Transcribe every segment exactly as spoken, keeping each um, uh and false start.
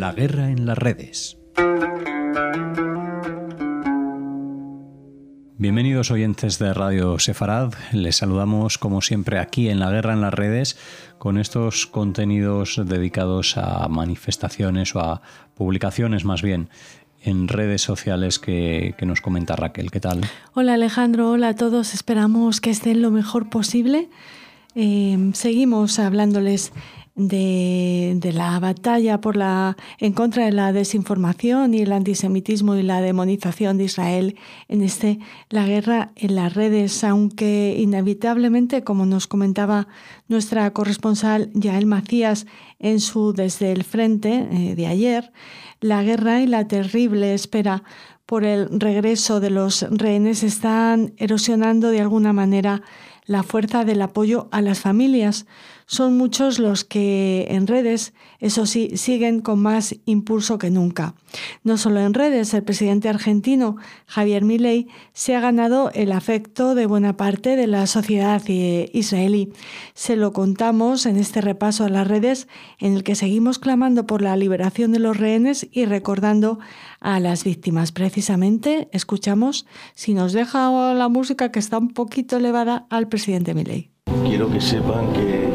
La guerra en las redes. Bienvenidos oyentes de Radio Sefarad, les saludamos como siempre aquí en La Guerra en las Redes con estos contenidos dedicados a manifestaciones o a publicaciones más bien en redes sociales que, que nos comenta Raquel. ¿Qué tal? Hola Alejandro, hola a todos, esperamos que estén lo mejor posible. Eh, seguimos hablándoles de, de la batalla por la, en contra de la desinformación y el antisemitismo y la demonización de Israel en este, la guerra en las redes, aunque inevitablemente, como nos comentaba nuestra corresponsal Yael Macías en su Desde el Frente eh, de ayer, la guerra y la terrible espera por el regreso de los rehenes están erosionando de alguna manera la fuerza del apoyo a las familias. Son muchos los que en redes, eso sí, siguen con más impulso que nunca. No solo en redes, el presidente argentino Javier Milei se ha ganado el afecto de buena parte de la sociedad israelí. Se lo contamos en este repaso a las redes en el que seguimos clamando por la liberación de los rehenes y recordando a las víctimas. Precisamente escuchamos, si nos deja la música que está un poquito elevada, al presidente Milei. Quiero que sepan que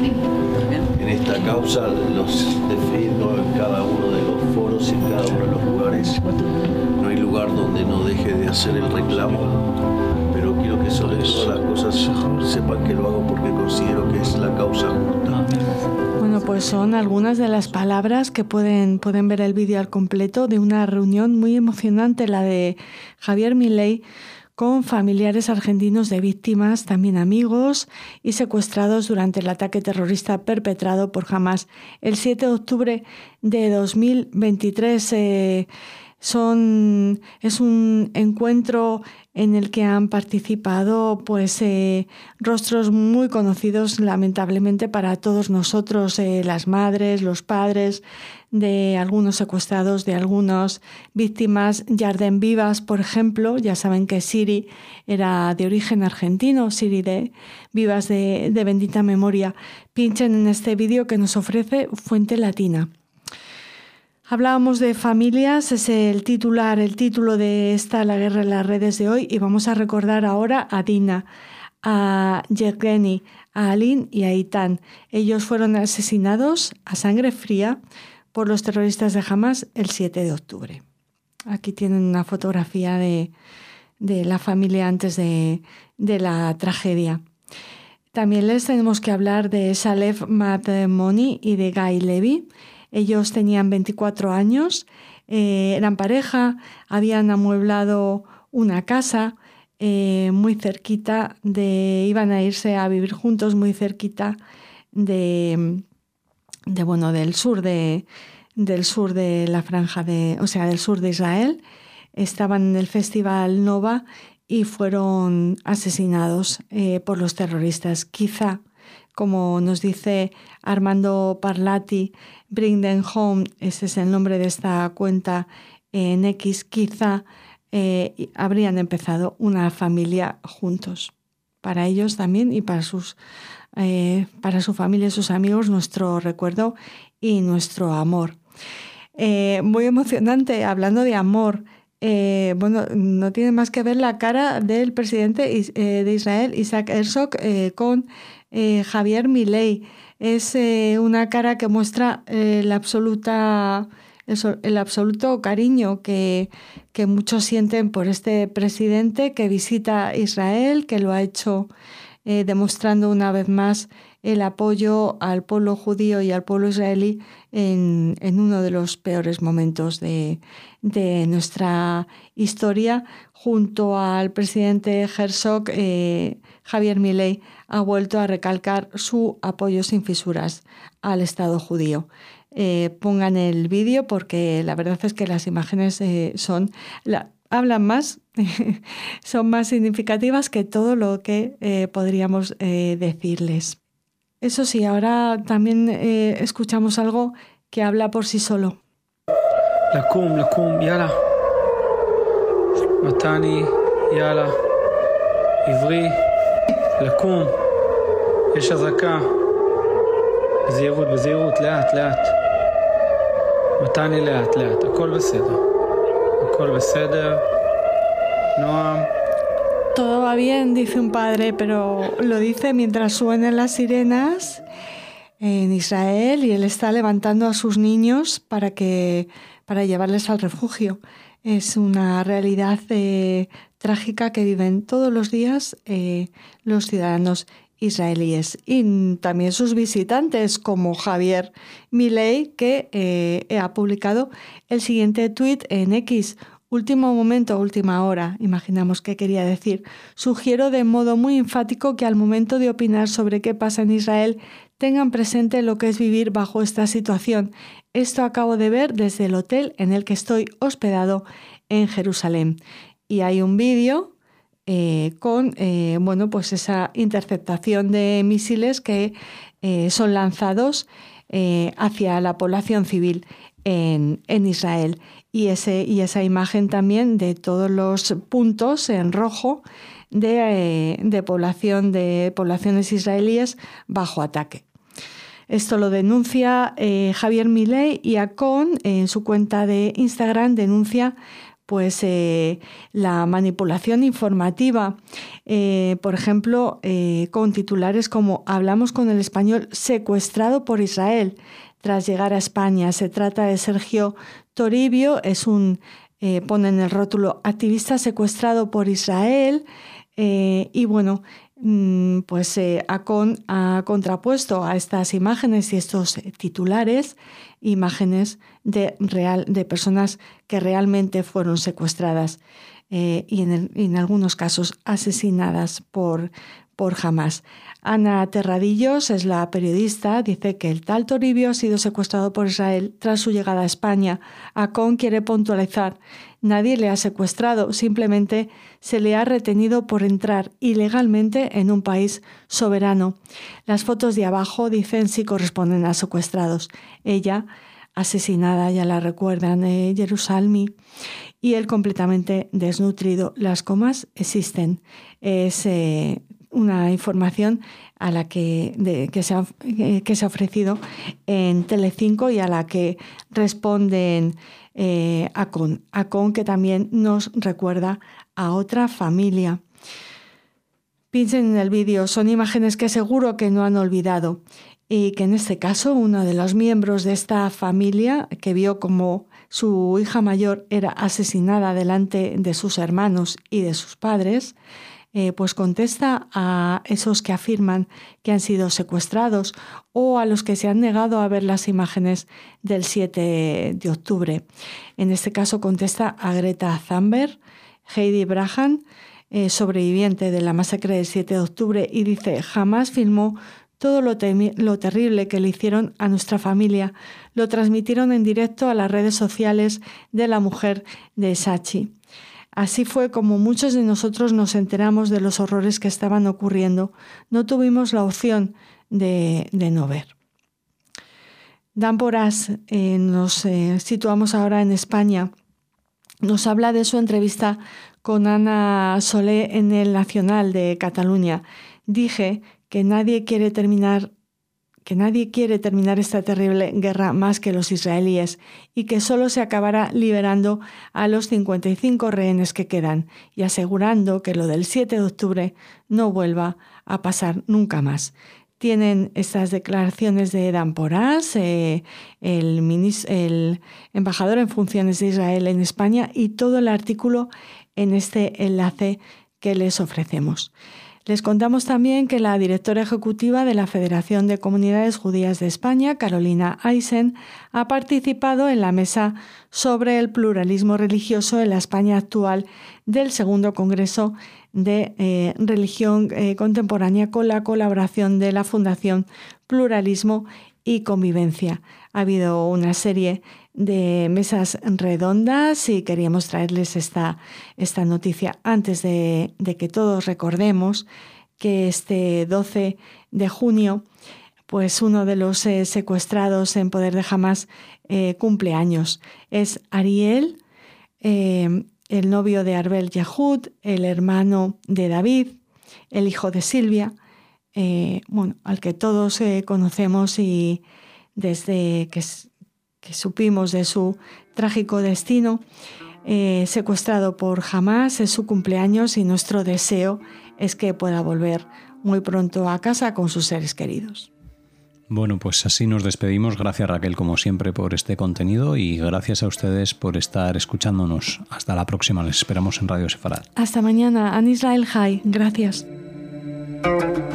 en esta causa los defiendo en cada uno de los foros y en cada uno de los lugares. No hay lugar donde no deje de hacer el reclamo, pero quiero que sobre todas las cosas sepan que lo hago porque considero que es la causa justa. Bueno, pues son algunas de las palabras que pueden, pueden ver el vídeo al completo de una reunión muy emocionante, la de Javier Milei, con familiares argentinos de víctimas, también amigos y secuestrados durante el ataque terrorista perpetrado por Hamas el siete de octubre de dos mil veintitrés. Eh, son, es un encuentro en el que han participado pues eh, rostros muy conocidos lamentablemente para todos nosotros, eh, las madres, los padres de algunos secuestrados, de algunas víctimas. Yarden Vivas, por ejemplo, ya saben que Siri era de origen argentino, Siri de Vivas de, de bendita memoria. Pinchen en este vídeo que nos ofrece Fuente Latina. Hablábamos de familias, es el titular, el título de esta La Guerra en las Redes de hoy, y vamos a recordar ahora a Dina, a Yevgeny, a Alin y a Eitan. Ellos fueron asesinados a sangre fría por los terroristas de Hamas el siete de octubre. Aquí tienen una fotografía de, de la familia antes de, de la tragedia. También les tenemos que hablar de Salev Madmoni y de Guy Levy. Ellos tenían veinticuatro años, eh, eran pareja, habían amueblado una casa eh, muy cerquita de, iban a irse a vivir juntos muy cerquita de, de bueno, del sur de, del sur de la franja de, o sea, del sur de Israel. Estaban en el Festival Nova y fueron asesinados eh, por los terroristas. Quizá, como nos dice Armando Parlati, Bring Them Home, ese es el nombre de esta cuenta en X, quizá eh, habrían empezado una familia juntos. Para ellos también y para, sus, eh, para su familia y sus amigos, nuestro recuerdo y nuestro amor. Eh, muy emocionante, hablando de amor. Eh, bueno, no tiene más que ver la cara del presidente eh, de Israel, Isaac Herzog, eh, con eh, Javier Milei. Es eh, una cara que muestra eh, la absoluta, el, el absoluto cariño que, que muchos sienten por este presidente que visita Israel, que lo ha hecho eh, demostrando una vez más el apoyo al pueblo judío y al pueblo israelí en, en uno de los peores momentos de, de nuestra historia. Junto al presidente Herzog, eh, Javier Milei ha vuelto a recalcar su apoyo sin fisuras al Estado judío. Eh, pongan el vídeo porque la verdad es que las imágenes eh, son... La, hablan más, son más significativas que todo lo que eh, podríamos eh, decirles. Eso sí, ahora también eh, escuchamos algo que habla por sí solo. לקום, לקום, יאללה. מתני, יאללה. עברי, לקום. יש אזעקה. בזהירות, בזהירות, לאט, לאט. מתני לאט לאט, הכל בסדר. הכל בסדר. נועם. Todo va bien, dice un padre, pero lo dice mientras suenan las sirenas en Israel y él está levantando a sus niños para, que, para llevarles al refugio. Es una realidad eh, trágica que viven todos los días eh, los ciudadanos israelíes y también sus visitantes como Javier Milei, que eh, ha publicado el siguiente tuit en X. Último momento, última hora, imaginamos qué quería decir. Sugiero de modo muy enfático que al momento de opinar sobre qué pasa en Israel tengan presente lo que es vivir bajo esta situación. Esto acabo de ver desde el hotel en el que estoy hospedado en Jerusalén. Y hay un vídeo eh, con eh, bueno, pues esa interceptación de misiles que eh, son lanzados eh, hacia la población civil en, en Israel. Y, ese, y esa imagen también de todos los puntos en rojo de, eh, de, población, de poblaciones israelíes bajo ataque. Esto lo denuncia eh, Javier Milei y Acon en su cuenta de Instagram denuncia pues, eh, la manipulación informativa, eh, por ejemplo, eh, con titulares como «Hablamos con el español secuestrado por Israel». Tras llegar a España, se trata de Sergio Toribio, es un, eh, pone en el rótulo, activista secuestrado por Israel, eh, y bueno, pues eh, Acon ha contrapuesto a estas imágenes y estos eh, titulares, imágenes de, real, de personas que realmente fueron secuestradas eh, y en, el, en algunos casos asesinadas por por Hamás. Ana Terradillos es la periodista, dice que el tal Toribio ha sido secuestrado por Israel tras su llegada a España. Acon quiere puntualizar, nadie le ha secuestrado, simplemente se le ha retenido por entrar ilegalmente en un país soberano. Las fotos de abajo dicen si corresponden a secuestrados. Ella, asesinada, ya la recuerdan, en Jerusalén, y él completamente desnutrido. Las comas existen. Es eh, una información a la que, de, que, se ha, que se ha ofrecido en Telecinco y a la que responden eh, Acon. Acon, que también nos recuerda a otra familia. Piensen en el vídeo, son imágenes que seguro que no han olvidado y que en este caso uno de los miembros de esta familia que vio como su hija mayor era asesinada delante de sus hermanos y de sus padres, Eh, pues contesta a esos que afirman que han sido secuestrados o a los que se han negado a ver las imágenes del siete de octubre. En este caso contesta a Greta Thunberg, Heidi Braham, eh, sobreviviente de la masacre del siete de octubre, y dice: «Jamás filmó todo lo, lo terrible que le hicieron a nuestra familia. Lo transmitieron en directo a las redes sociales de la mujer de Sachi». Así fue como muchos de nosotros nos enteramos de los horrores que estaban ocurriendo. No tuvimos la opción de, de no ver. Dan Porras, eh, nos eh, situamos ahora en España, nos habla de su entrevista con Ana Solé en el Nacional de Cataluña. Dije que nadie quiere terminar que nadie quiere terminar esta terrible guerra más que los israelíes y que solo se acabará liberando a los cincuenta y cinco rehenes que quedan y asegurando que lo del siete de octubre no vuelva a pasar nunca más. Tienen estas declaraciones de Dan Porras, eh, el, minis- el embajador en funciones de Israel en España, y todo el artículo en este enlace que les ofrecemos. Les contamos también que la directora ejecutiva de la Federación de Comunidades Judías de España, Carolina Eisen, ha participado en la mesa sobre el pluralismo religioso en la España actual del segundo Congreso de eh, Religión eh, Contemporánea, con la colaboración de la Fundación Pluralismo y Convivencia. Ha habido una serie de mesas redondas y queríamos traerles esta, esta noticia antes de, de que todos recordemos que este doce de junio, pues uno de los eh, secuestrados en poder de Hamás eh, cumple años. Es Ariel, eh, el novio de Arbel Yehud, el hermano de David, el hijo de Silvia, eh, bueno, al que todos eh, conocemos y desde que que supimos de su trágico destino, eh, secuestrado por Hamás. Es su cumpleaños y nuestro deseo es que pueda volver muy pronto a casa con sus seres queridos. Bueno, pues así nos despedimos. Gracias, Raquel, como siempre, por este contenido, y gracias a ustedes por estar escuchándonos. Hasta la próxima. Les esperamos en Radio Sefarad. Hasta mañana. An Israel Chai. Gracias.